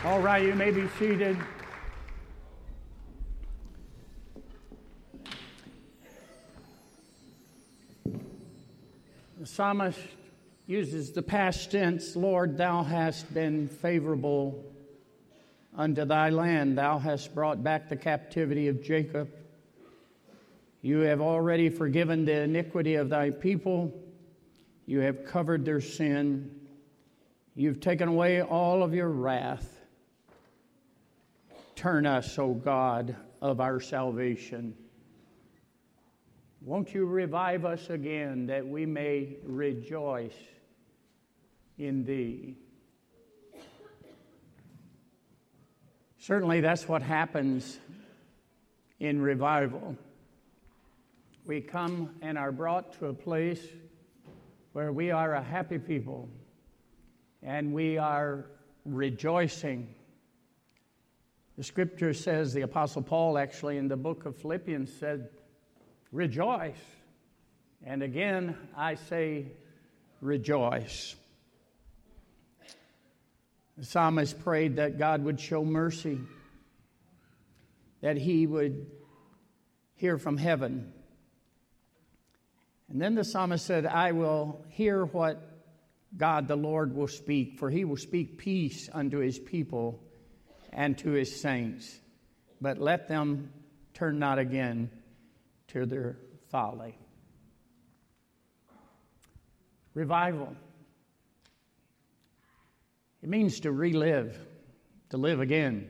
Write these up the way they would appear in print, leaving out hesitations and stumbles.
All right, you may be seated. The psalmist uses the past tense, Lord, thou hast been favorable unto thy land. Thou hast brought back the captivity of Jacob. You have already forgiven the iniquity of thy people. You have covered their sin. You've taken away all of your wrath. Turn us, O God, of our salvation. Won't you revive us again that we may rejoice in thee? Certainly that's what happens in revival. We come and are brought to a place where we are a happy people and we are rejoicing. The scripture says, the Apostle Paul actually in the book of Philippians said, rejoice. And again, I say rejoice. The psalmist prayed that God would show mercy, that he would hear from heaven. And then the psalmist said, I will hear what God the Lord will speak, for he will speak peace unto his people and to his saints. But let them turn not again to their folly. Revival. It means to relive, to live again.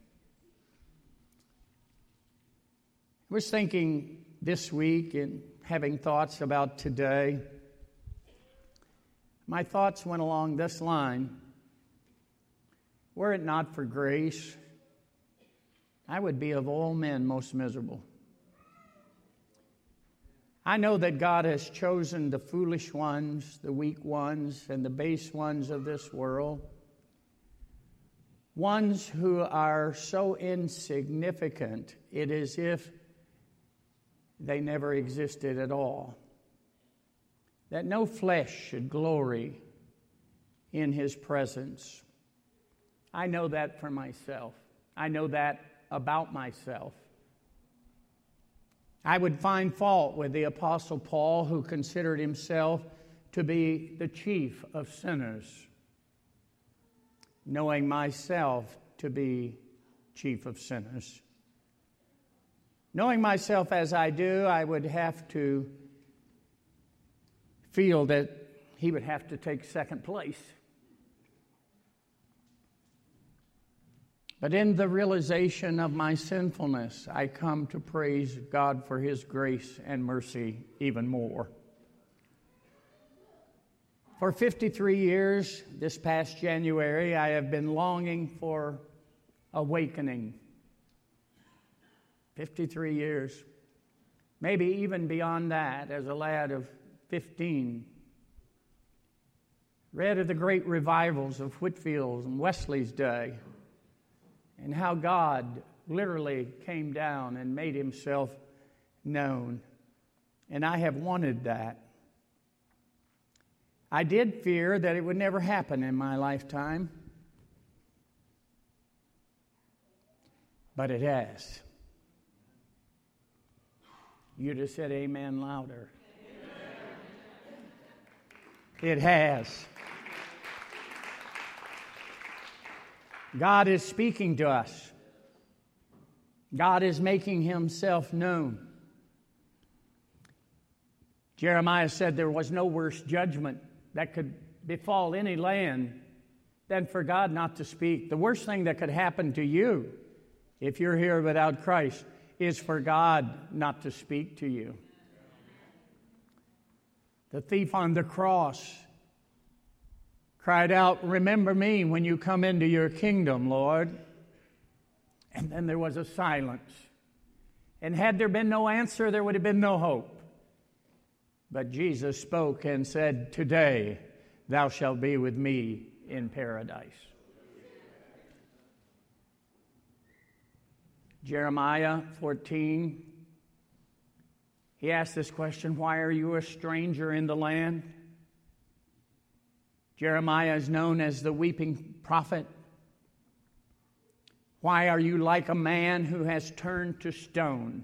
I was thinking this week and having thoughts about today. My thoughts went along this line. Were it not for grace, I would be of all men most miserable. I know that God has chosen the foolish ones, the weak ones, and the base ones of this world, ones who are so insignificant, it is as if they never existed at all. That no flesh should glory in his presence. I know that for myself. I know that about myself. I would find fault with the Apostle Paul, who considered himself to be the chief of sinners, knowing myself to be chief of sinners. Knowing myself as I do, I would have to feel that he would have to take second place. But in the realization of my sinfulness, I come to praise God for his grace and mercy even more. For 53 years, this past January, I have been longing for awakening. 53 years. Maybe even beyond that, as a lad of 15. Read of the great revivals of Whitfield's and Wesley's day, and how God literally came down and made himself known. And I have wanted that. I did fear that it would never happen in my lifetime. But it has. You'd have said amen louder. It has. God is speaking to us. God is making himself known. Jeremiah said there was no worse judgment that could befall any land than for God not to speak. The worst thing that could happen to you, if you're here without Christ, is for God not to speak to you. The thief on the cross cried out, "Remember me when you come into your kingdom, Lord." And then there was a silence. And had there been no answer, there would have been no hope. But Jesus spoke and said, "Today thou shalt be with me in paradise." Jeremiah 14, he asked this question, "Why are you a stranger in the land?" Jeremiah is known as the weeping prophet. Why are you like a man who has turned to stone?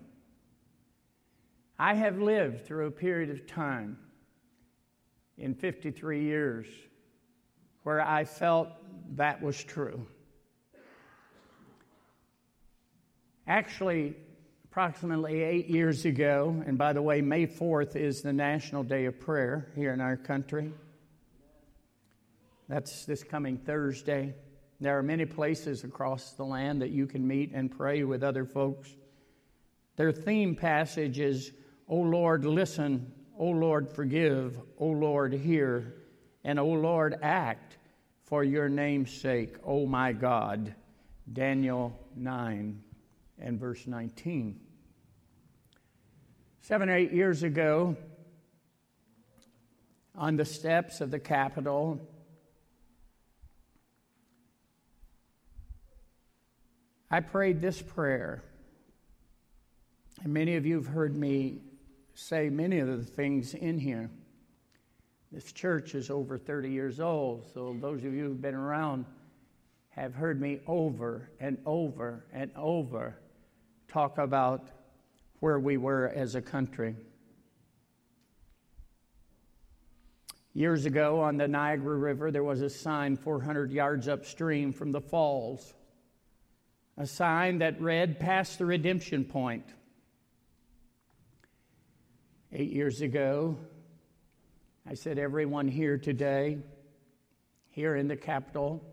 I have lived through a period of time in 53 years where I felt that was true. Actually, approximately 8 years ago, and by the way, May 4th is the National Day of Prayer here in our country. That's this coming Thursday. There are many places across the land that you can meet and pray with other folks. Their theme passage is, O Lord, listen, O Lord, forgive, O Lord, hear, and O Lord, act for your name's sake, O my God. Daniel 9 and verse 19. 7 or 8 years ago, on the steps of the Capitol, I prayed this prayer. And many of you have heard me say many of the things in here. This church is over 30 years old, so those of you who've been around have heard me over and over and over talk about where we were as a country. Years ago on the Niagara River, there was a sign 400 yards upstream from the falls, a sign that read, "Past the redemption point." 8 years ago, I said, everyone here today, here in the Capitol,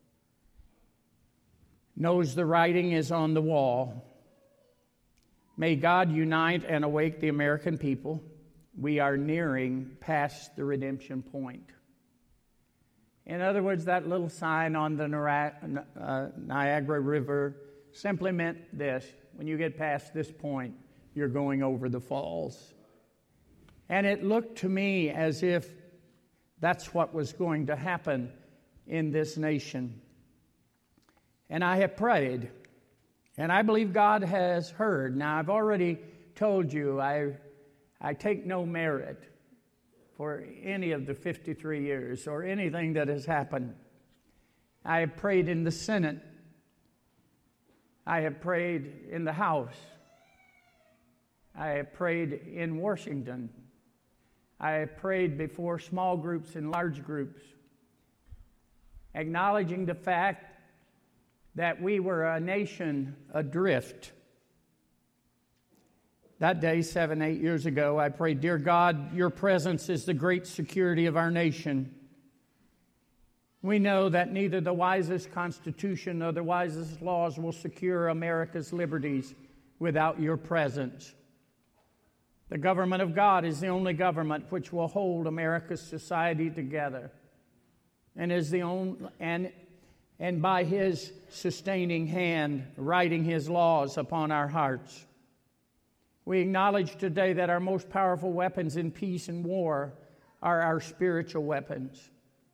knows the writing is on the wall. May God unite and awake the American people. We are nearing past the redemption point. In other words, that little sign on the Niagara River simply meant this: when you get past this point, you're going over the falls. And it looked to me as if that's what was going to happen in this nation. And I have prayed, and I believe God has heard. Now, I've already told you I take no merit for any of the 53 years or anything that has happened. I have prayed in the Senate. I have prayed in the House. I have prayed in Washington. I have prayed before small groups and large groups, acknowledging the fact that we were a nation adrift. That day, 7, 8 years ago, I prayed, "Dear God, your presence is the great security of our nation. We know that neither the wisest constitution nor the wisest laws will secure America's liberties without your presence. The government of God is the only government which will hold America's society together, and is the only and by his sustaining hand, writing his laws upon our hearts. We acknowledge today that our most powerful weapons in peace and war are our spiritual weapons."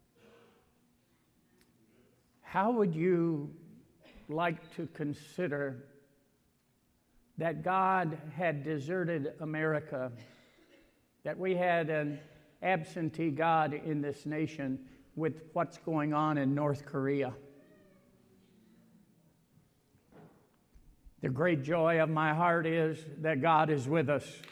How would you like to consider that God had deserted America, that we had an absentee God in this nation with what's going on in North Korea? The great joy of my heart is that God is with us.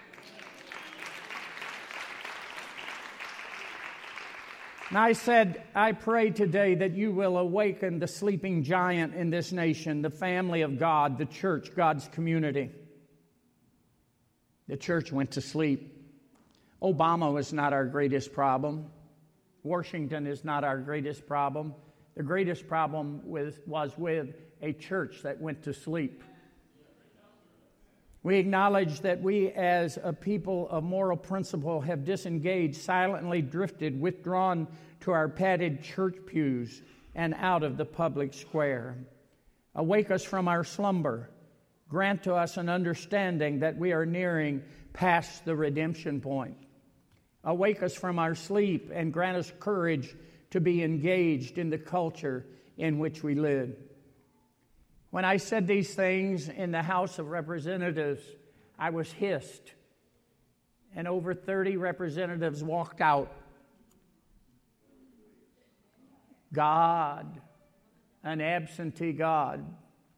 And I pray today that you will awaken the sleeping giant in this nation, the family of God, the church, God's community. The church went to sleep. Obama was not our greatest problem. Washington is not our greatest problem. The greatest problem was with a church that went to sleep. We acknowledge that we as a people of moral principle have disengaged, silently drifted, withdrawn to our padded church pews and out of the public square. Awake us from our slumber. Grant to us an understanding that we are nearing past the redemption point. Awake us from our sleep and grant us courage to be engaged in the culture in which we live. When I said these things in the House of Representatives, I was hissed, and over 30 representatives walked out. God, an absentee God,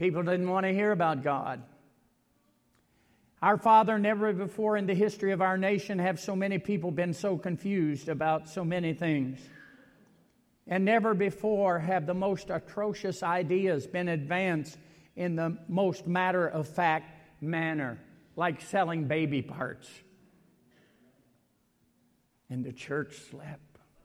People didn't want to hear about God. Our Father, never before in the history of our nation have so many people been so confused about so many things. And never before have the most atrocious ideas been advanced in the most matter-of-fact manner, like selling baby parts. And the church slept.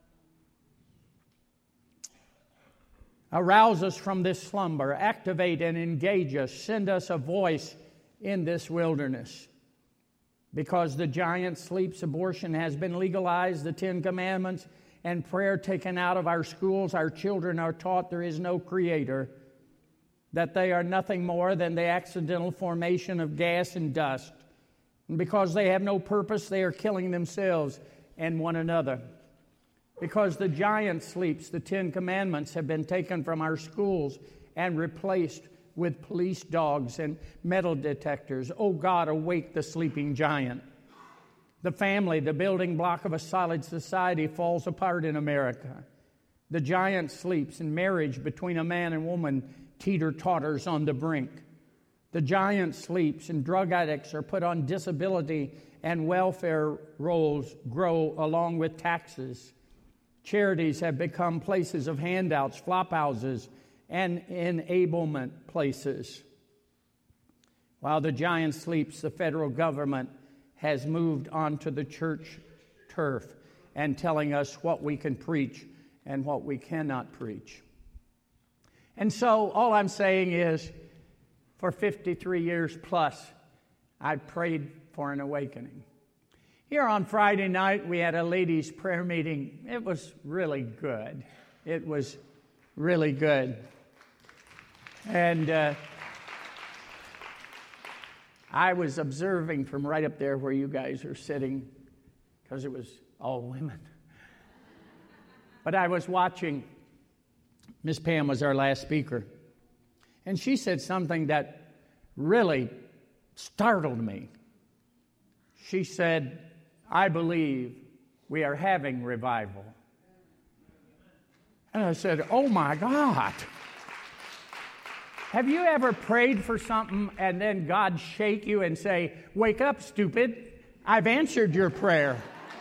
Arouse us from this slumber, activate and engage us, send us a voice in this wilderness. Because the giant sleeps, abortion has been legalized, the 10 Commandments and prayer taken out of our schools, our children are taught there is no creator, that they are nothing more than the accidental formation of gas and dust. And because they have no purpose, they are killing themselves and one another. Because the giant sleeps, the 10 Commandments have been taken from our schools and replaced with police dogs and metal detectors. Oh God, awake the sleeping giant. The family, the building block of a solid society, falls apart in America. The giant sleeps, and marriage between a man and woman teeter-totters on the brink. The giant sleeps, and drug addicts are put on disability, and welfare rolls grow along with taxes. Charities have become places of handouts, flop houses, and enablement places. While the giant sleeps, the federal government has moved onto the church turf and telling us what we can preach and what we cannot preach. And so all I'm saying is, for 53 years plus, I prayed for an awakening. Here on Friday night, we had a ladies' prayer meeting. It was really good. It was really good. And I was observing from right up there where you guys are sitting, because it was all women. But I was watching. Miss Pam was our last speaker. And she said something that really startled me. She said, I believe we are having revival. And I said, oh my God. Have you ever prayed for something and then God shake you and say, wake up, stupid. I've answered your prayer.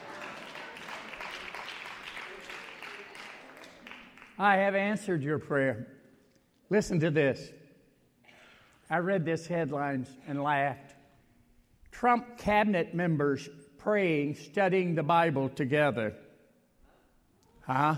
I have answered your prayer. Listen to this. I read this headlines and laughed. Trump cabinet members praying, studying the Bible together. Huh?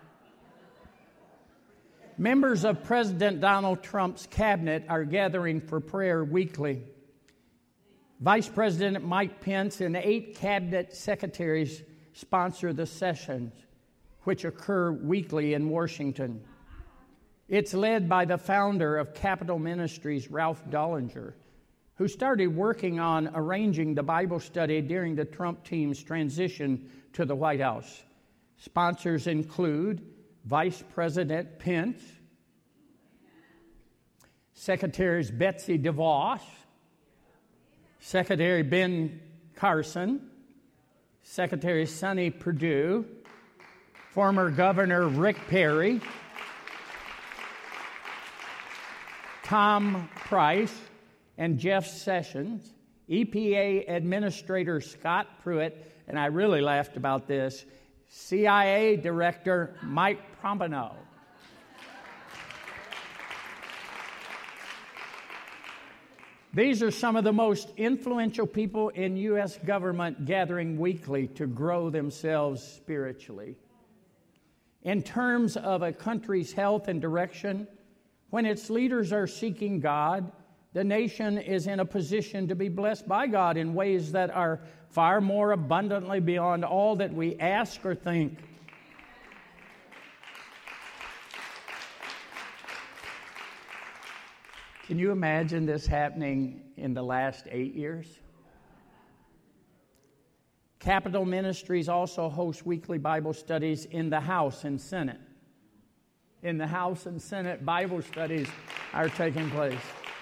Members of President Donald Trump's cabinet are gathering for prayer weekly. Vice President Mike Pence and 8 cabinet secretaries sponsor the sessions, which occur weekly in Washington. It's led by the founder of Capital Ministries, Ralph Dollinger, who started working on arranging the Bible study during the Trump team's transition to the White House. Sponsors include Vice President Pence, Secretaries Betsy DeVos, Secretary Ben Carson, Secretary Sonny Perdue, former Governor Rick Perry, Tom Price, and Jeff Sessions, EPA Administrator Scott Pruitt, and I really laughed about this, CIA Director Mike Pompeo. These are some of the most influential people in U.S. government gathering weekly to grow themselves spiritually. In terms of a country's health and direction, when its leaders are seeking God, the nation is in a position to be blessed by God in ways that are far more abundantly beyond all that we ask or think. Can you imagine this happening in the last 8 years? Capital Ministries also hosts weekly Bible studies in the House and Senate. In the House and Senate, Bible studies are taking place.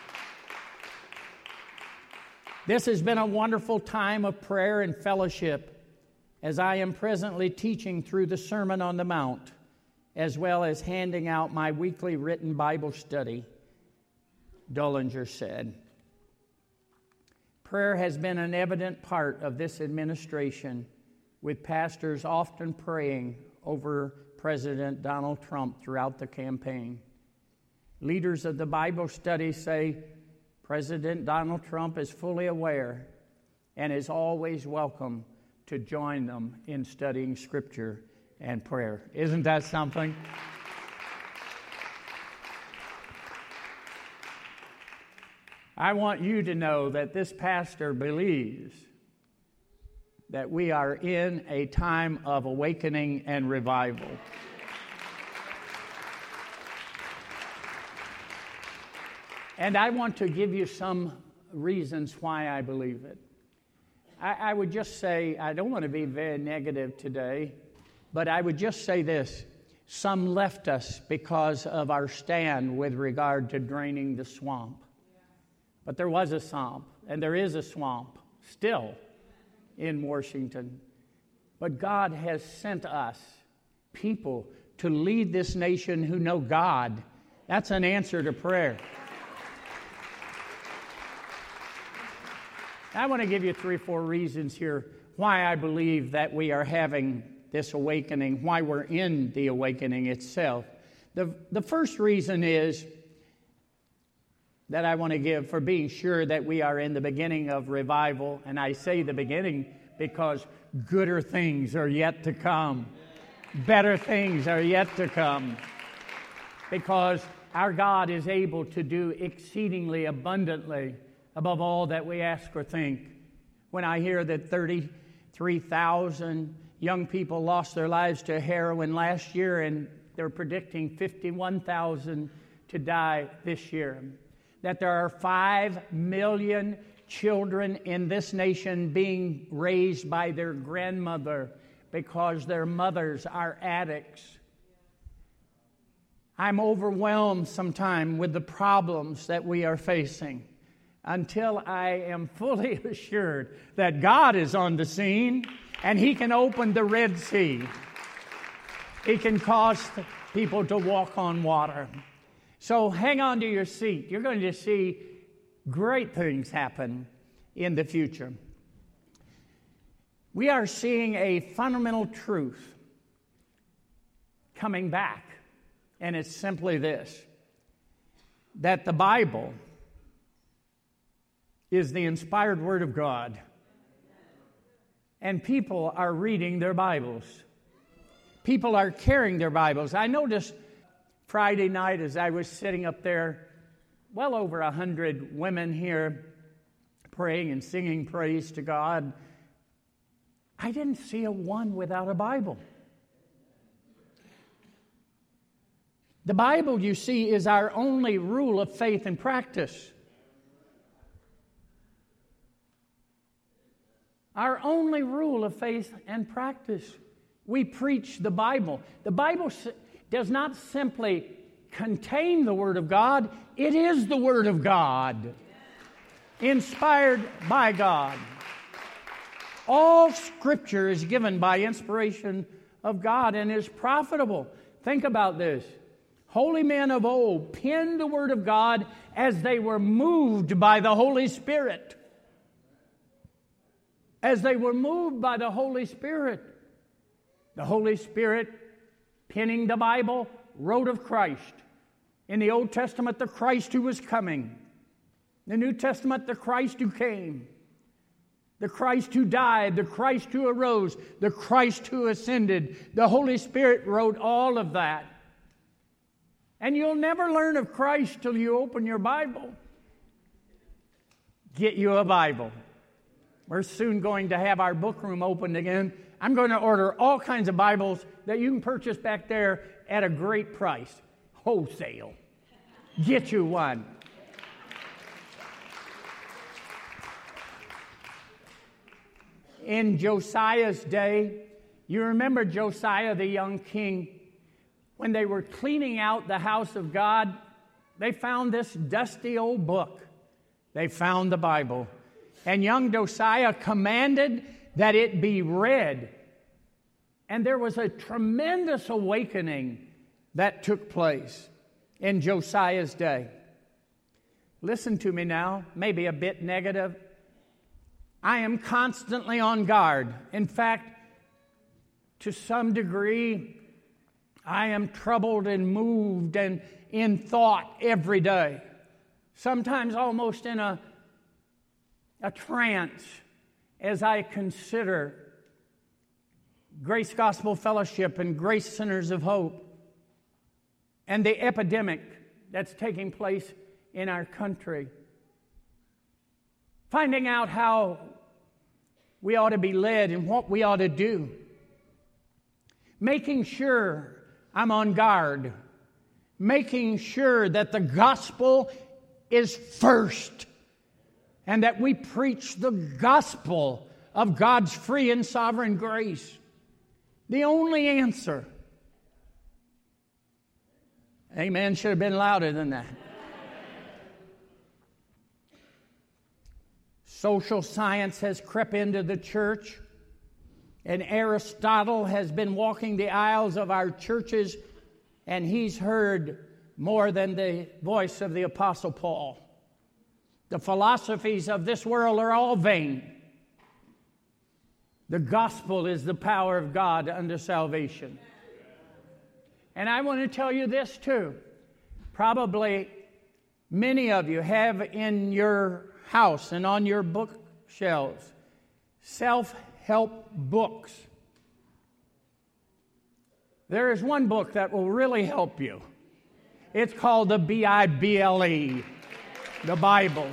This has been a wonderful time of prayer and fellowship as I am presently teaching through the Sermon on the Mount, as well as handing out my weekly written Bible study. Dullinger said. Prayer has been an evident part of this administration, with pastors often praying over President Donald Trump throughout the campaign. Leaders of the Bible study say President Donald Trump is fully aware and is always welcome to join them in studying Scripture and prayer. Isn't that something? I want you to know that this pastor believes that we are in a time of awakening and revival. And I want to give you some reasons why I believe it. I would just say, I don't want to be very negative today, but I would just say this. Some left us because of our stand with regard to draining the swamp. But there was a swamp, and there is a swamp still in Washington. But God has sent us people to lead this nation who know God. That's an answer to prayer. I want to give you 3 or 4 reasons here why I believe that we are having this awakening, why we're in the awakening itself. The first reason is that I want to give for being sure that we are in the beginning of revival. And I say the beginning because gooder things are yet to come. Better things are yet to come. Because our God is able to do exceedingly abundantly above all that we ask or think. When I hear that 33,000 young people lost their lives to heroin last year, and they're predicting 51,000 to die this year, that there are 5 million children in this nation being raised by their grandmother because their mothers are addicts. I'm overwhelmed sometimes with the problems that we are facing until I am fully assured that God is on the scene and He can open the Red Sea. He can cause people to walk on water. So hang on to your seat. You're going to see great things happen in the future. We are seeing a fundamental truth coming back, and it's simply this: that the Bible is the inspired Word of God, and people are reading their Bibles. People are carrying their Bibles. I noticed Friday night as I was sitting up there, well over 100 women here praying and singing praise to God. I didn't see a one without a Bible. The Bible, you see, is our only rule of faith and practice. Our only rule of faith and practice. We preach the Bible. The Bible does not simply contain the Word of God. It is the Word of God, inspired by God. All Scripture is given by inspiration of God and is profitable. Think about this. Holy men of old penned the Word of God as they were moved by the Holy Spirit. As they were moved by the Holy Spirit. The Holy Spirit, penning the Bible, wrote of Christ. In the Old Testament, the Christ who was coming. The New Testament, the Christ who came. The Christ who died, the Christ who arose, the Christ who ascended. The Holy Spirit wrote all of that. And you'll never learn of Christ till you open your Bible. Get you a Bible. We're soon going to have our book room opened again. I'm going to order all kinds of Bibles that you can purchase back there at a great price. Wholesale. Get you one. In Josiah's day, you remember Josiah, the young king, when they were cleaning out the house of God, they found this dusty old book. They found the Bible. And young Josiah commanded that it be read. And there was a tremendous awakening that took place in Josiah's day. listen to me now, maybe a bit negative. I am constantly on guard. In fact, to some degree, I am troubled and moved and in thought every day. Sometimes almost in a trance as I consider Grace Gospel Fellowship and Grace Centers of Hope and the epidemic that's taking place in our country. Finding out how we ought to be led and what we ought to do. Making sure I'm on guard. Making sure that the gospel is first. And that we preach the gospel of God's free and sovereign grace. The only answer. Amen should have been louder than that. Social science has crept into the church, and Aristotle has been walking the aisles of our churches, and he's heard more than the voice of the Apostle Paul. The philosophies of this world are all vain. The gospel is the power of God unto salvation. And I want to tell you this too. Probably many of you have in your house and on your bookshelves self-help books. There is one book that will really help you. It's called the Bible, the Bible.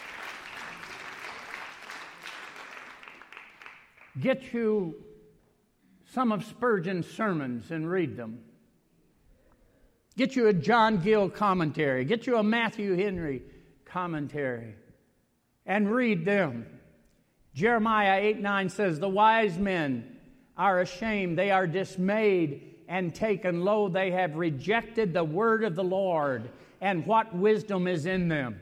Get you some of Spurgeon's sermons and read them. Get you a John Gill commentary. Get you a Matthew Henry commentary. And read them. Jeremiah 8:9 says, "The wise men are ashamed, they are dismayed and taken. Lo, they have rejected the word of the Lord, and what wisdom is in them."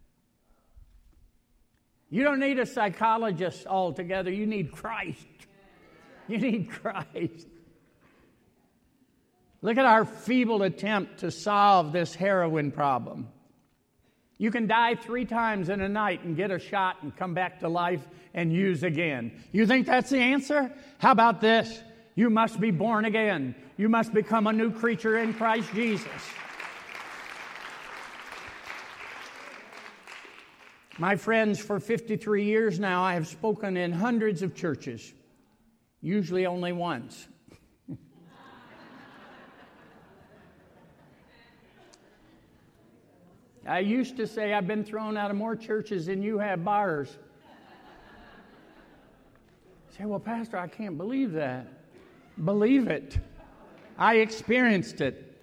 You don't need a psychologist altogether. You need Christ. You need Christ. Look at our feeble attempt to solve this heroin problem. You can die 3 times in a night and get a shot and come back to life and use again. You think that's the answer? How about this? You must be born again. You must become a new creature in Christ Jesus. My friends, for 53 years now, I have spoken in hundreds of churches, usually only once. I used to say I've been thrown out of more churches than you have bars. I say, well, Pastor, I can't believe that. Believe it. I experienced it.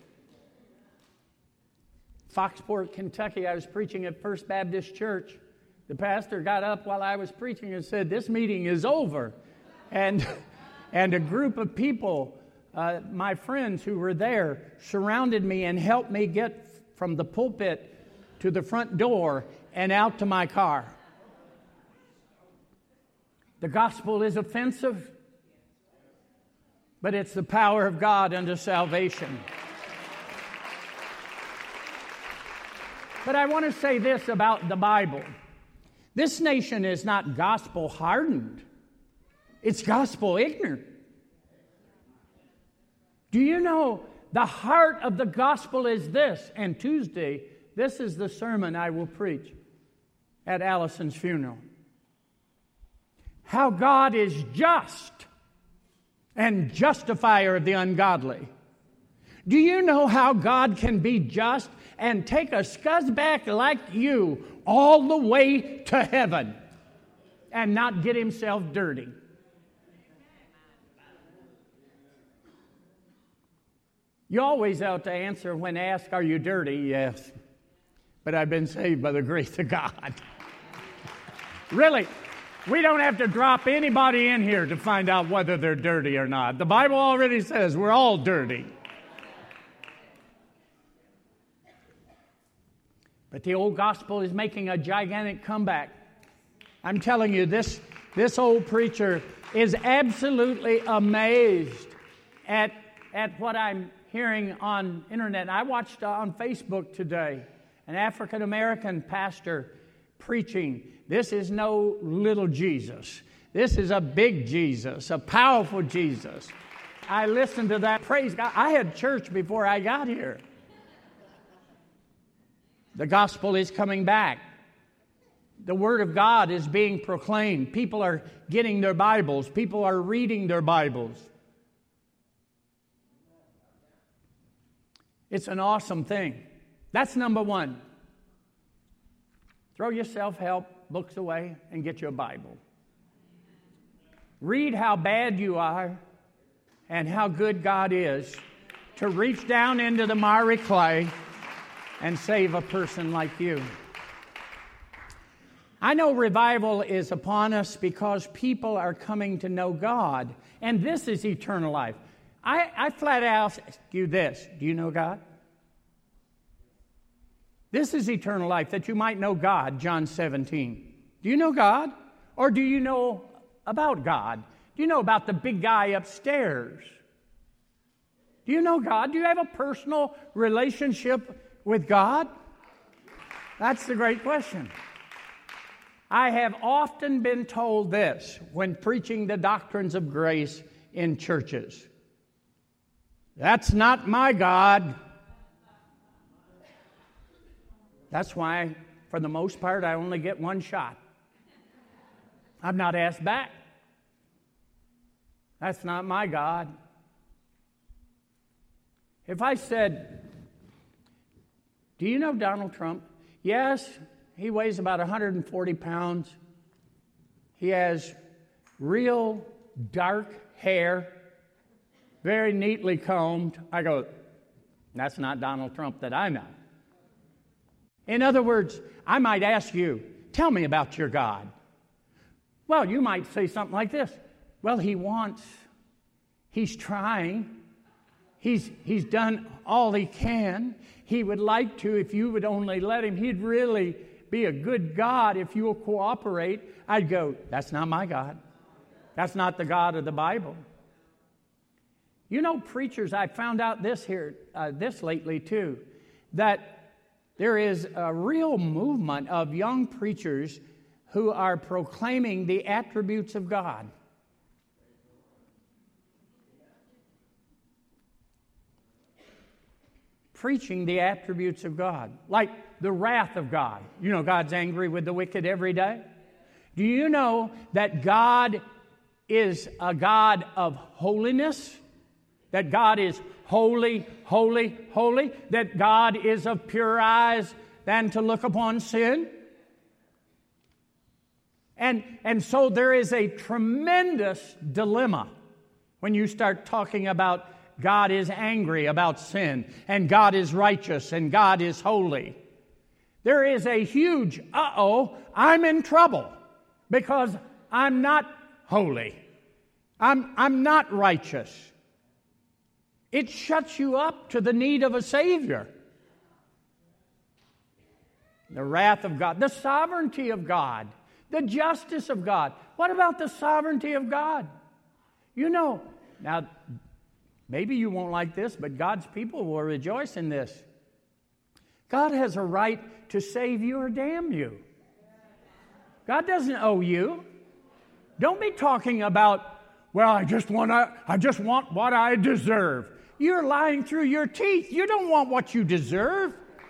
Foxport, Kentucky, I was preaching at First Baptist Church. The pastor got up while I was preaching and said, "This meeting is over." And a group of people, my friends who were there, surrounded me and helped me get from the pulpit to the front door and out to my car. The gospel is offensive, but it's the power of God unto salvation. But I want to say this about the Bible. This nation is not gospel hardened. It's gospel ignorant. Do you know the heart of the gospel is this? And Tuesday, this is the sermon I will preach at Allison's funeral. How God is just and justifier of the ungodly. Do you know how God can be just and take a scuzzback like you all the way to heaven and not get himself dirty? You always ought to answer when asked, "Are you dirty?" Yes. But I've been saved by the grace of God. Really, we don't have to drop anybody in here to find out whether they're dirty or not. The Bible already says we're all dirty. But the old gospel is making a gigantic comeback. I'm telling you, this old preacher is absolutely amazed at what I'm hearing on internet. I watched on Facebook today, an African American pastor preaching. This is no little Jesus. This is a big Jesus, a powerful Jesus. I listened to that. Praise God. I had church before I got here. The gospel is coming back. The Word of God is being proclaimed. People are getting their Bibles. People are reading their Bibles. It's an awesome thing. That's number one. Throw your self-help books away and get your Bible. Read how bad you are and how good God is to reach down into the miry clay and save a person like you. I know revival is upon us because people are coming to know God, and this is eternal life. I flat out ask you this: do you know God? This is eternal life, that you might know God, John 17. Do you know God? Or do you know about God? Do you know about the big guy upstairs? Do you know God? Do you have a personal relationship with God? That's the great question. I have often been told this when preaching the doctrines of grace in churches: that's not my God. That's why, for the most part, I only get one shot. I'm not asked back. That's not my God. If I said, do you know Donald Trump? Yes, he weighs about 140 pounds. He has real dark hair, very neatly combed. I go, that's not Donald Trump that I know. In other words, I might ask you, tell me about your God. Well, you might say something like this: well, he's trying, he's done all he can. He would like to, if you would only let him. He'd really be a good God if you'll cooperate. I'd go, that's not my God. That's not the God of the Bible. You know, preachers, I found out this lately too, that there is a real movement of young preachers who are proclaiming the attributes of God. Preaching the attributes of God, like the wrath of God. You know, God's angry with the wicked every day. Do you know that God is a God of holiness? That God is holy, holy, holy? That God is of purer eyes than to look upon sin? And so there is a tremendous dilemma when you start talking about God is angry about sin, and God is righteous, and God is holy. There is a huge, I'm in trouble because I'm not holy. I'm not righteous. It shuts you up to the need of a Savior. The wrath of God, the sovereignty of God, the justice of God. What about the sovereignty of God? You know, now, maybe you won't like this, but God's people will rejoice in this. God has a right to save you or damn you. God doesn't owe you. Don't be talking about, well, I just want what I deserve. You're lying through your teeth. You don't want what you deserve.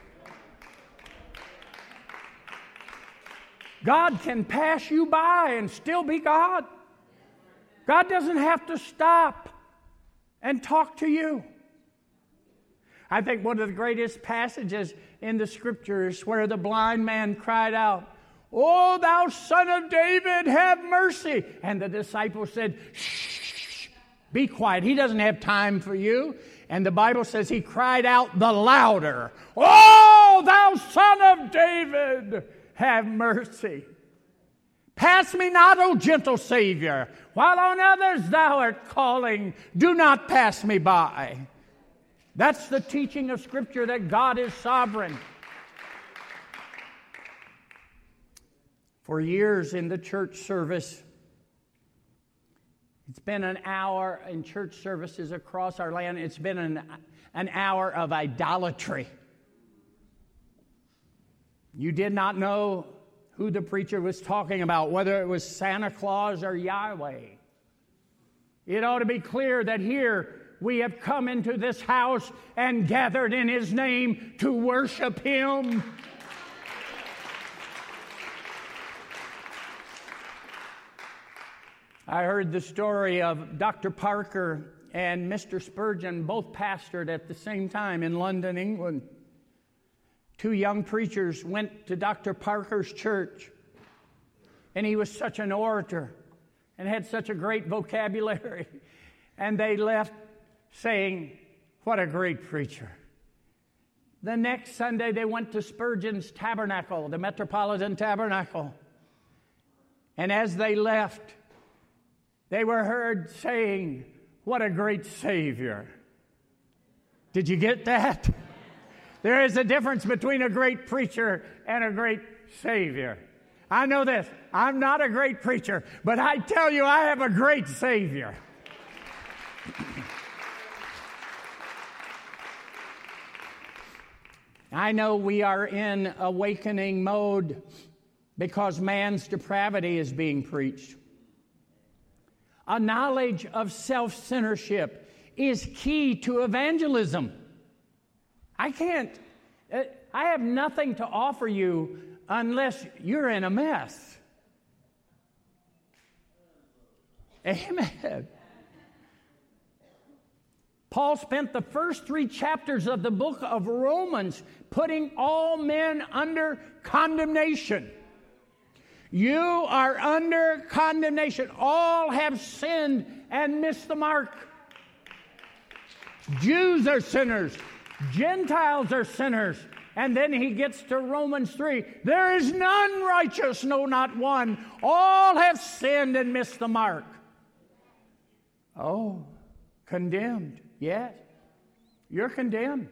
God can pass you by and still be God. God doesn't have to stop and talk to you. I think one of the greatest passages in the Scriptures where the blind man cried out, "O thou Son of David, have mercy." And the disciples said, "Shh, be quiet. He doesn't have time for you." And the Bible says he cried out the louder, "O thou Son of David, have mercy. Pass me not, O gentle Savior, while on others thou art calling. Do not pass me by." That's the teaching of Scripture, that God is sovereign. For years in the church service, it's been an hour in church services across our land. It's been an hour of idolatry. You did not know who the preacher was talking about, whether it was Santa Claus or Yahweh. It ought to be clear that here we have come into this house and gathered in His name to worship Him. I heard the story of Dr. Parker and Mr. Spurgeon, both pastored at the same time in London, England. Two young preachers went to Dr. Parker's church, and he was such an orator and had such a great vocabulary. And they left saying, "What a great preacher." The next Sunday, they went to Spurgeon's tabernacle, the Metropolitan Tabernacle. And as they left, they were heard saying, "What a great Savior." Did you get that? There is a difference between a great preacher and a great Savior. I know this. I'm not a great preacher, but I tell you, I have a great Savior. I know we are in awakening mode because man's depravity is being preached. A knowledge of self-centeredship is key to evangelism. I have nothing to offer you unless you're in a mess. Amen. Paul spent the first 3 chapters of the book of Romans putting all men under condemnation. You are under condemnation. All have sinned and missed the mark. Jews are sinners. Gentiles are sinners. And then he gets to Romans 3. There is none righteous, no, not one. All have sinned and missed the mark. Oh, condemned. Yes, you're condemned.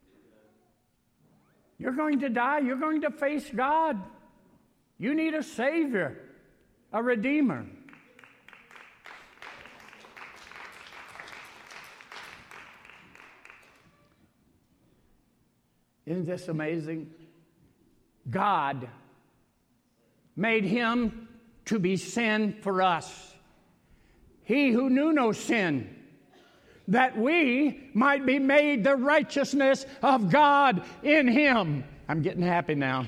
You're going to die. You're going to face God. You need a Savior, a Redeemer. Isn't this amazing? God made Him to be sin for us. He who knew no sin, that we might be made the righteousness of God in Him. I'm getting happy now.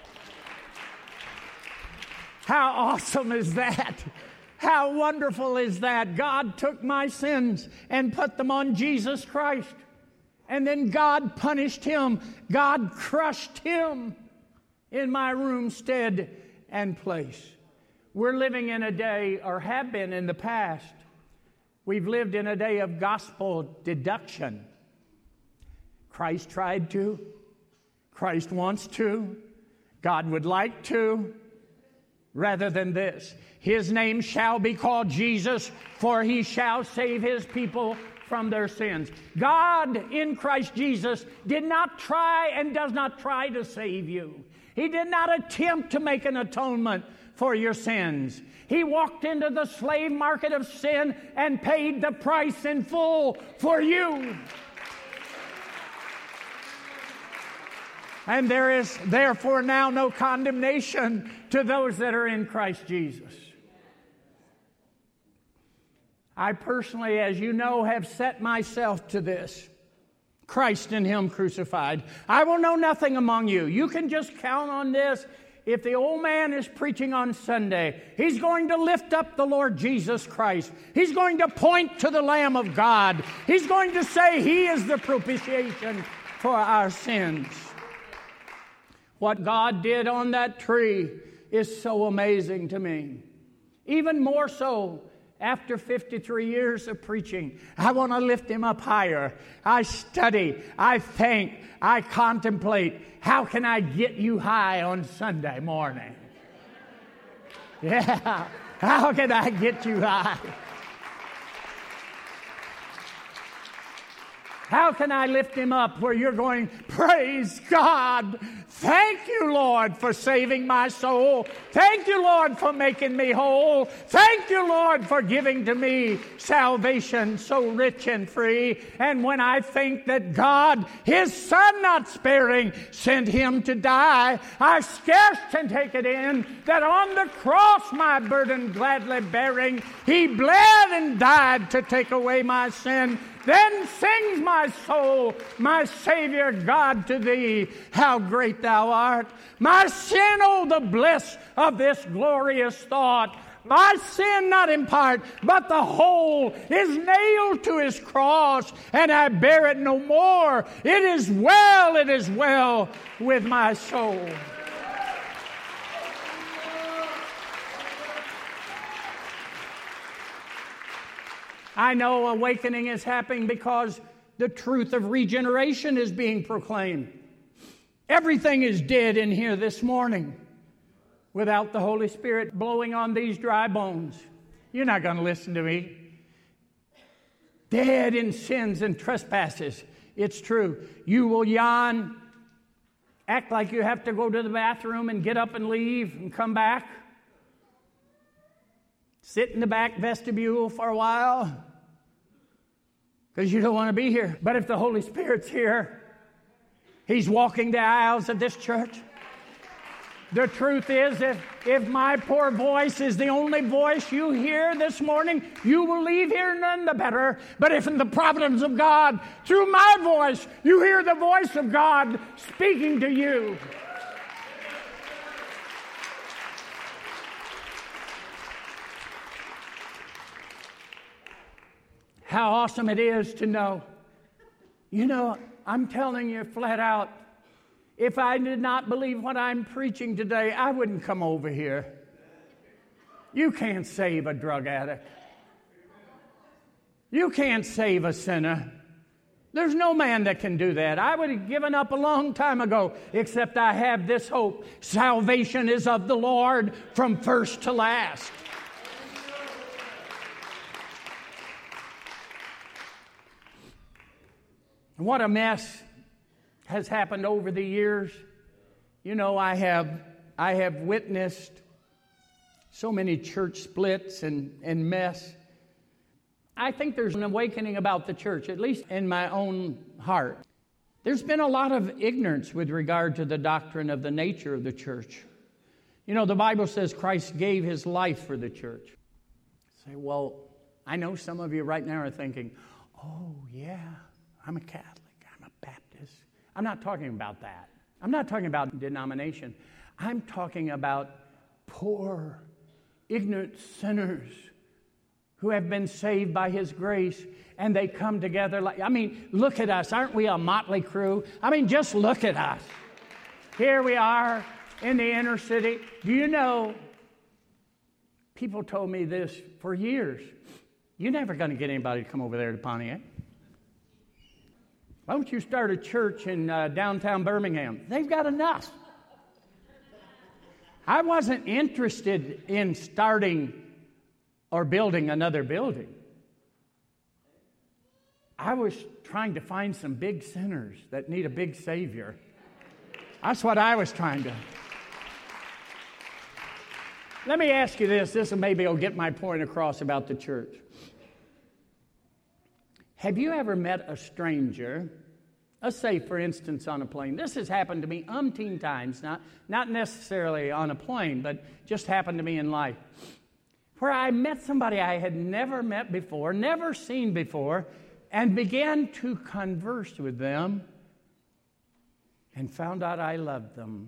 How awesome is that? How wonderful is that? God took my sins and put them on Jesus Christ. And then God punished Him. God crushed Him in my room, stead, and place. We're living in a day, or have been in the past, we've lived in a day of gospel deduction. Christ tried to. Christ wants to. God would like to. Rather than this, His name shall be called Jesus, for He shall save His people from their sins. God in Christ Jesus did not try and does not try to save you. He did not attempt to make an atonement for your sins. He walked into the slave market of sin and paid the price in full for you. And there is therefore now no condemnation to those that are in Christ Jesus. I personally, as you know, have set myself to this. Christ in Him crucified. I will know nothing among you. You can just count on this. If the old man is preaching on Sunday, he's going to lift up the Lord Jesus Christ. He's going to point to the Lamb of God. He's going to say He is the propitiation for our sins. What God did on that tree is so amazing to me. Even more so after 53 years of preaching. I want to lift Him up higher. I study, I think, I contemplate. How can I get you high on Sunday morning? Yeah, how can I get you high? How can I lift him up where you're going, praise God. Thank you, Lord, for saving my soul. Thank you, Lord, for making me whole. Thank you, Lord, for giving to me salvation so rich and free. And when I think that God, his Son not sparing, sent him to die, I scarce can take it in that on the cross my burden gladly bearing, he bled and died to take away my sin. Then sings my soul, my Savior God, to thee, how great thou art. My sin, oh, the bliss of this glorious thought. My sin, not in part, but the whole, is nailed to his cross, and I bear it no more. It is well with my soul. I know awakening is happening because the truth of regeneration is being proclaimed. Everything is dead in here this morning without the Holy Spirit blowing on these dry bones. You're not going to listen to me. Dead in sins and trespasses. It's true. You will yawn, act like you have to go to the bathroom and get up and leave and come back. Sit in the back vestibule for a while because you don't want to be here. But if the Holy Spirit's here, he's walking the aisles of this church. The truth is, if my poor voice is the only voice you hear this morning, you will leave here none the better. But if in the providence of God, through my voice, you hear the voice of God speaking to you, how awesome it is to know. You know, I'm telling you flat out, if I did not believe what I'm preaching today, I wouldn't come over here. You can't save a drug addict. You can't save a sinner. There's no man that can do that. I would have given up a long time ago, except I have this hope. Salvation is of the Lord from first to last. What a mess has happened over the years. You know, I have witnessed so many church splits and mess. I think there's an awakening about the church, at least in my own heart. There's been a lot of ignorance with regard to the doctrine of the nature of the church. You know, the Bible says Christ gave his life for the church. Say, well, I know some of you right now are thinking, oh, yeah, I'm a Catholic, I'm a Baptist. I'm not talking about that. I'm not talking about denomination. I'm talking about poor, ignorant sinners who have been saved by his grace, and they come together like, look at us. Aren't we a motley crew? Just look at us. Here we are in the inner city. Do you know, people told me this for years. You're never going to get anybody to come over there to Pontiac. Why don't you start a church in downtown Birmingham? They've got enough. I wasn't interested in starting or building another building. I was trying to find some big sinners that need a big Savior. That's what I was trying to. Let me ask you this. This maybe will get my point across about the church. Have you ever met a stranger, let's say, for instance, on a plane? This has happened to me umpteen times, not necessarily on a plane, but just happened to me in life, where I met somebody I had never met before, never seen before, and began to converse with them and found out I loved them.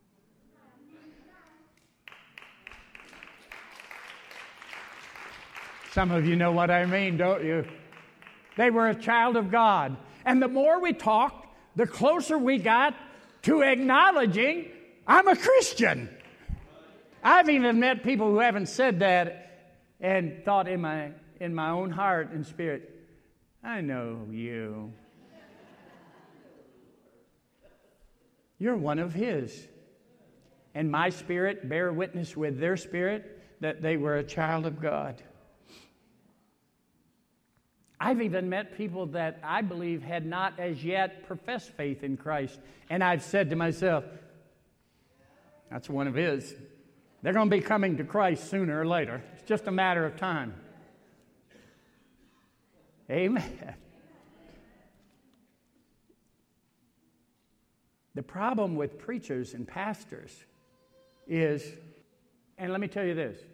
Some of you know what I mean, don't you? They were a child of God. And the more we talked, the closer we got to acknowledging I'm a Christian. I've even met people who haven't said that and thought in my own heart and spirit, I know you. You're one of his. And my spirit bear witness with their spirit that they were a child of God. I've even met people that I believe had not as yet professed faith in Christ. And I've said to myself, that's one of his. They're going to be coming to Christ sooner or later. It's just a matter of time. Amen. The problem with preachers and pastors is, and let me tell you this,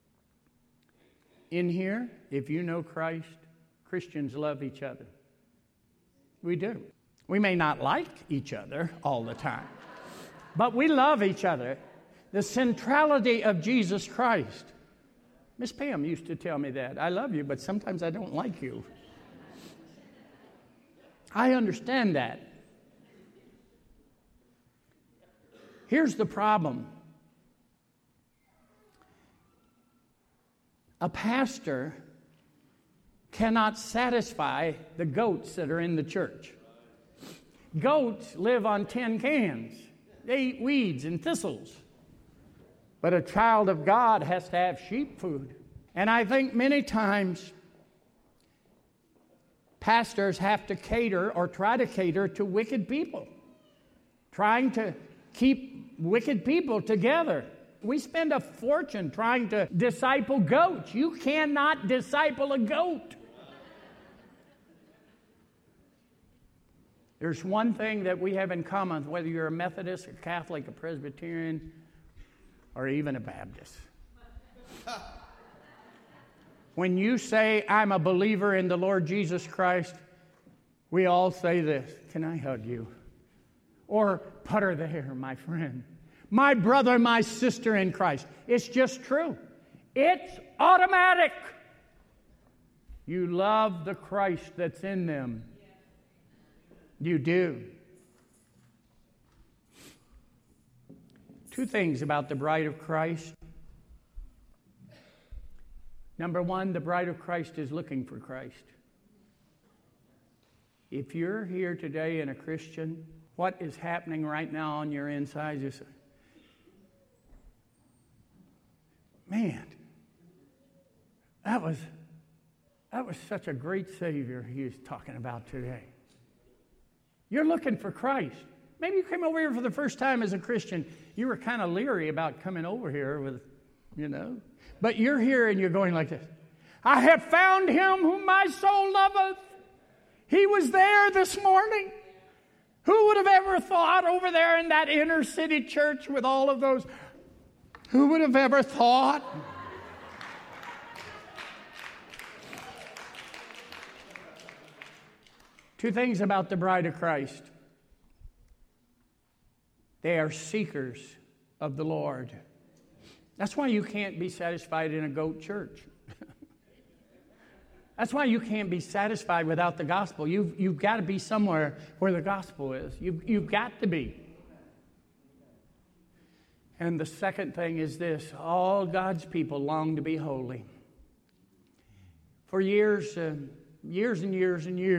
in here, if you know Christ, Christians love each other. We do. We may not like each other all the time, but we love each other. The centrality of Jesus Christ. Miss Pam used to tell me that. I love you, but sometimes I don't like you. I understand that. Here's the problem. A pastor cannot satisfy the goats that are in the church. Goats live on tin cans. They eat weeds and thistles. But a child of God has to have sheep food. And I think many times pastors have to cater or try to cater to wicked people, trying to keep wicked people together. We spend a fortune trying to disciple goats. You cannot disciple a goat. There's one thing that we have in common, whether you're a Methodist, a Catholic, a Presbyterian, or even a Baptist. When you say, I'm a believer in the Lord Jesus Christ, we all say this, can I hug you? Or put her there, my friend. My brother, my sister in Christ. It's just true. It's automatic. You love the Christ that's in them. You do. Two things about the bride of Christ. Number one, the bride of Christ is looking for Christ. If you're here today and a Christian, what is happening right now on your inside is, man, that was such a great Savior he was talking about today. You're looking for Christ. Maybe you came over here for the first time as a Christian. You were kind of leery about coming over here with, But you're here and you're going like this. I have found him whom my soul loveth. He was there this morning. Who would have ever thought over there in that inner city church with all of those? Who would have ever thought? Two things about the bride of Christ. They are seekers of the Lord. That's why you can't be satisfied in a goat church. That's why you can't be satisfied without the gospel. You've got to be somewhere where the gospel is. You've got to be. And the second thing is this. All God's people long to be holy. For years and years, for years and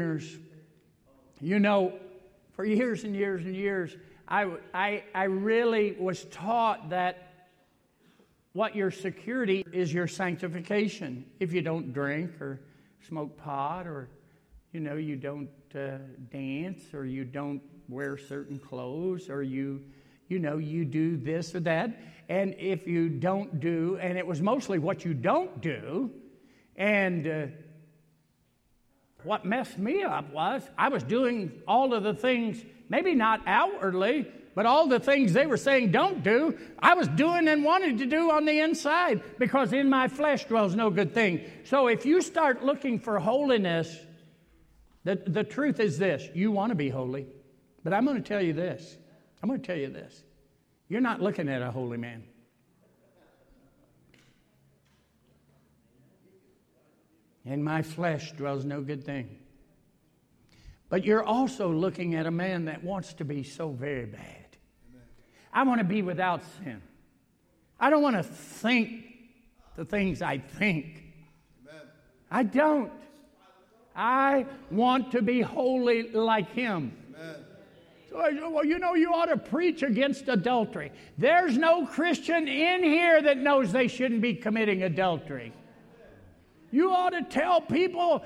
years, I really was taught that what your security is your sanctification. If you don't drink or smoke pot or, you don't dance or you don't wear certain clothes or you do this or that. And if you don't do, and it was mostly what you don't do, and what messed me up was I was doing all of the things, maybe not outwardly, but all the things they were saying don't do, I was doing and wanted to do on the inside, because in my flesh dwells no good thing. So if you start looking for holiness, the truth is this. You want to be holy, but I'm going to tell you this. You're not looking at a holy man. In my flesh dwells no good thing. But you're also looking at a man that wants to be so very bad. Amen. I want to be without sin. I don't want to think the things I think. Amen. I don't. I want to be holy like him. Amen. So I said, well, you ought to preach against adultery. There's no Christian in here that knows they shouldn't be committing adultery. You ought to tell people.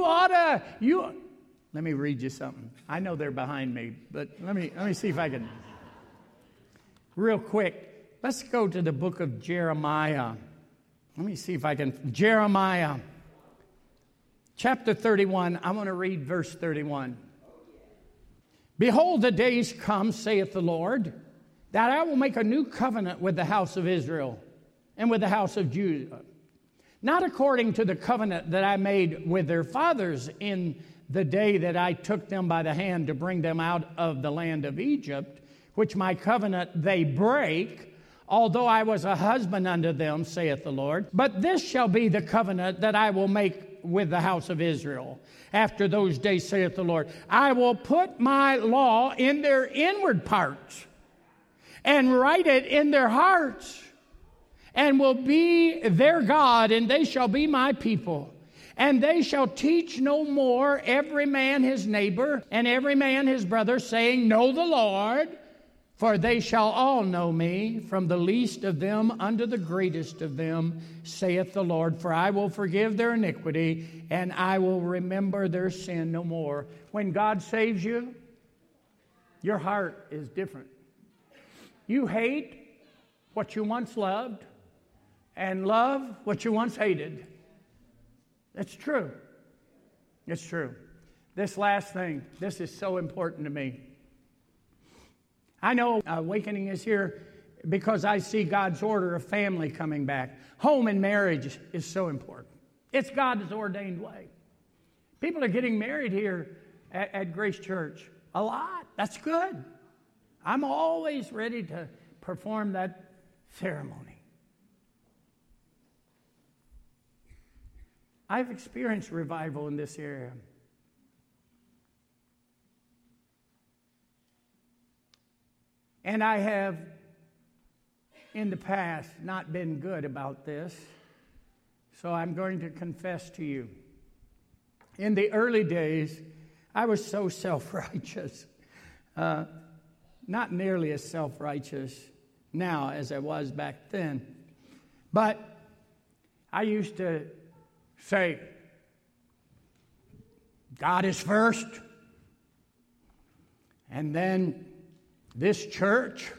Let me read you something. I know they're behind me, but let me see if I can. Real quick, let's go to the book of Jeremiah. Let me see if I can. Jeremiah, chapter 31. I want to read verse 31. Behold, the days come, saith the Lord, that I will make a new covenant with the house of Israel and with the house of Judah, not according to the covenant that I made with their fathers in the day that I took them by the hand to bring them out of the land of Egypt, which my covenant they break, although I was a husband unto them, saith the Lord. But this shall be the covenant that I will make with the house of Israel. After those days, saith the Lord, I will put my law in their inward parts and write it in their hearts, and will be their God, and they shall be my people. And they shall teach no more every man his neighbor and every man his brother, saying, Know the Lord, for they shall all know me, from the least of them unto the greatest of them, saith the Lord. For I will forgive their iniquity, and I will remember their sin no more. When God saves you, your heart is different. You hate what you once loved and love what you once hated. It's true. It's true. This last thing, this is so important to me. I know awakening is here because I see God's order of family coming back. Home and marriage is so important. It's God's ordained way. People are getting married here at Grace Church. A lot. That's good. I'm always ready to perform that ceremony. I've experienced revival in this area. And I have, in the past, not been good about this. So I'm going to confess to you. In the early days, I was so self-righteous. Not nearly as self-righteous now as I was back then. But I used to say, God is first, and then this church.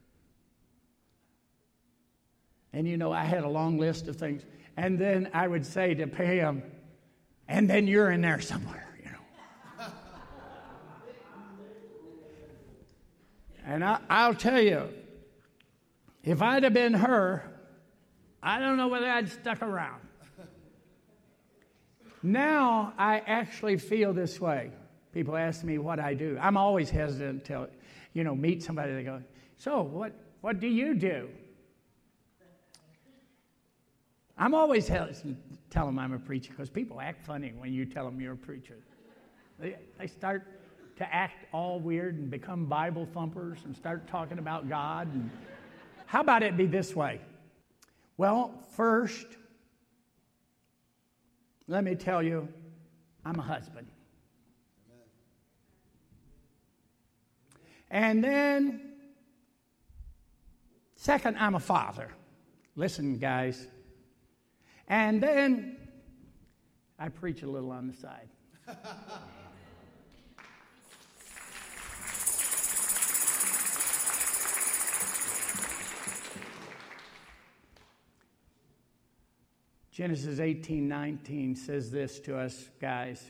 And I had a long list of things. And then I would say to Pam, and then you're in there somewhere, And I'll tell you, if I'd have been her, I don't know whether I'd stuck around. Now I actually feel this way. People ask me what I do. I'm always hesitant to meet somebody. They go, so what do you do? I'm always hesitant to tell them I'm a preacher because people act funny when you tell them you're a preacher. They start to act all weird and become Bible thumpers and start talking about God. And how about it be this way? Well, first, let me tell you, I'm a husband. And then, second, I'm a father. Listen, guys. And then, I preach a little on the side. Genesis 18:19 says this to us, guys.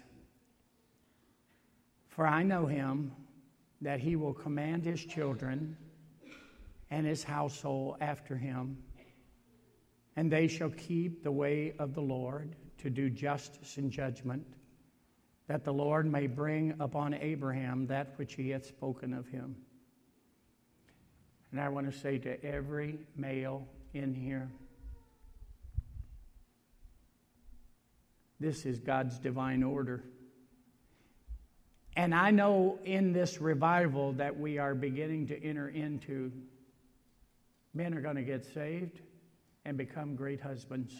For I know him, that he will command his children and his household after him, and they shall keep the way of the Lord to do justice and judgment, that the Lord may bring upon Abraham that which he hath spoken of him. And I want to say to every male in here, this is God's divine order. And I know in this revival that we are beginning to enter into, men are going to get saved and become great husbands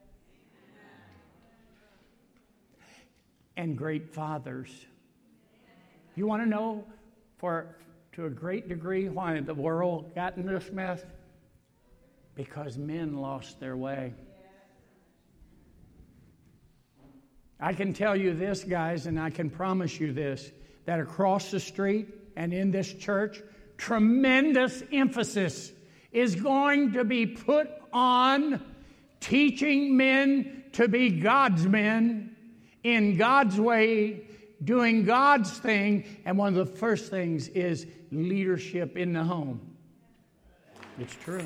and great fathers. You want to know to a great degree why the world got in this mess? Because men lost their way. I can tell you this, guys, and I can promise you this, that across the street and in this church, tremendous emphasis is going to be put on teaching men to be God's men in God's way, doing God's thing, and one of the first things is leadership in the home. It's true.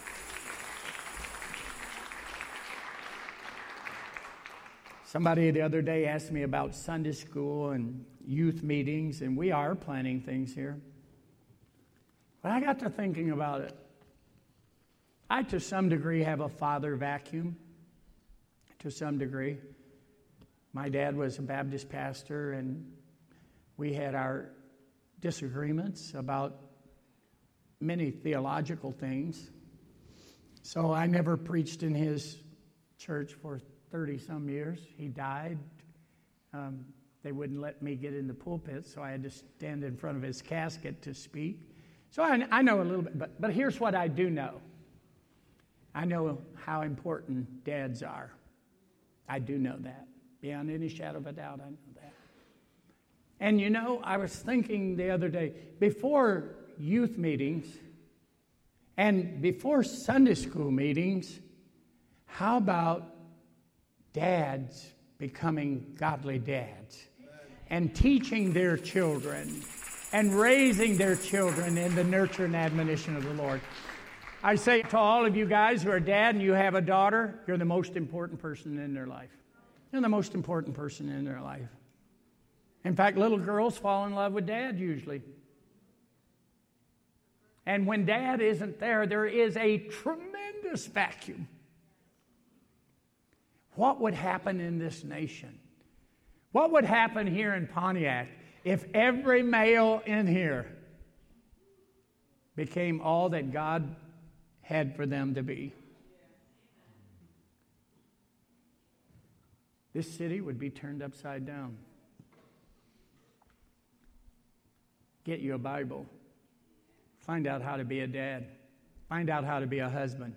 Somebody the other day asked me about Sunday school and youth meetings, and we are planning things here. But I got to thinking about it. I, to some degree, have a father vacuum, to some degree. My dad was a Baptist pastor, and we had our disagreements about many theological things. So I never preached in his church for 30-some years. He died. They wouldn't let me get in the pulpit, so I had to stand in front of his casket to speak. So I know a little bit, but here's what I do know. I know how important dads are. I do know that. Beyond any shadow of a doubt, I know that. And you know, I was thinking the other day, before youth meetings and before Sunday school meetings, how about dads becoming godly dads and teaching their children and raising their children in the nurture and admonition of the Lord? I say to all of you guys who are dad and you have a daughter, you're the most important person in their life. You're the most important person in their life. In fact, little girls fall in love with dad usually. And when dad isn't there, there is a tremendous vacuum. What would happen in this nation? What would happen here in Pontiac if every male in here became all that God had for them to be? This city would be turned upside down. Get you a Bible. Find out how to be a dad. Find out how to be a husband.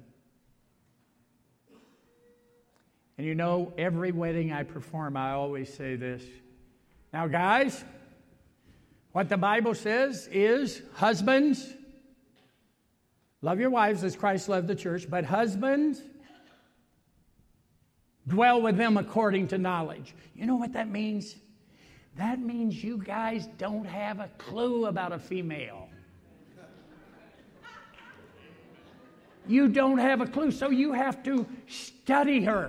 And you know, every wedding I perform, I always say this. Now, guys, what the Bible says is, husbands, love your wives as Christ loved the church, but husbands, dwell with them according to knowledge. You know what that means? That means you guys don't have a clue about a female. You don't have a clue, so you have to study her.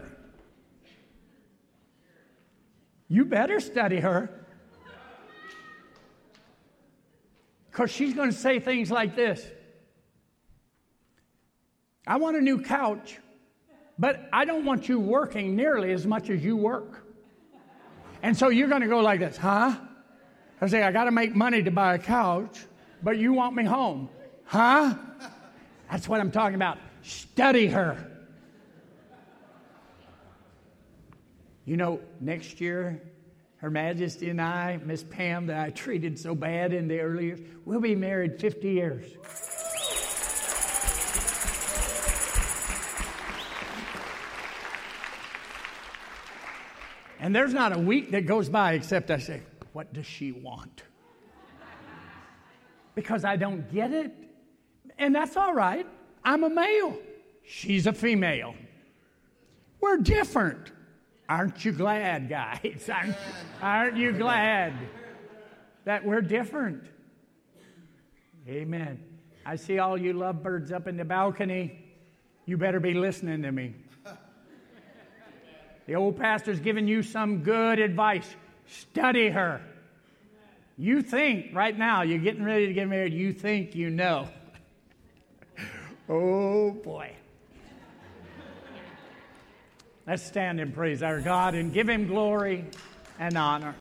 You better study her. Because she's going to say things like this. I want a new couch, but I don't want you working nearly as much as you work. And so you're going to go like this, huh? I say, I got to make money to buy a couch, but you want me home. Huh? That's what I'm talking about. Study her. You know, next year, Her Majesty and I, Miss Pam, that I treated so bad in the early years, we'll be married 50 years. And there's not a week that goes by except I say, what does she want? Because I don't get it. And that's all right. I'm a male. She's a female. We're different. Aren't you glad, guys? Aren't you glad that we're different? Amen. I see all you lovebirds up in the balcony. You better be listening to me. The old pastor's giving you some good advice. Study her. You think right now, you're getting ready to get married, you think you know. Oh, boy. Let's stand and praise our God and give Him glory and honor.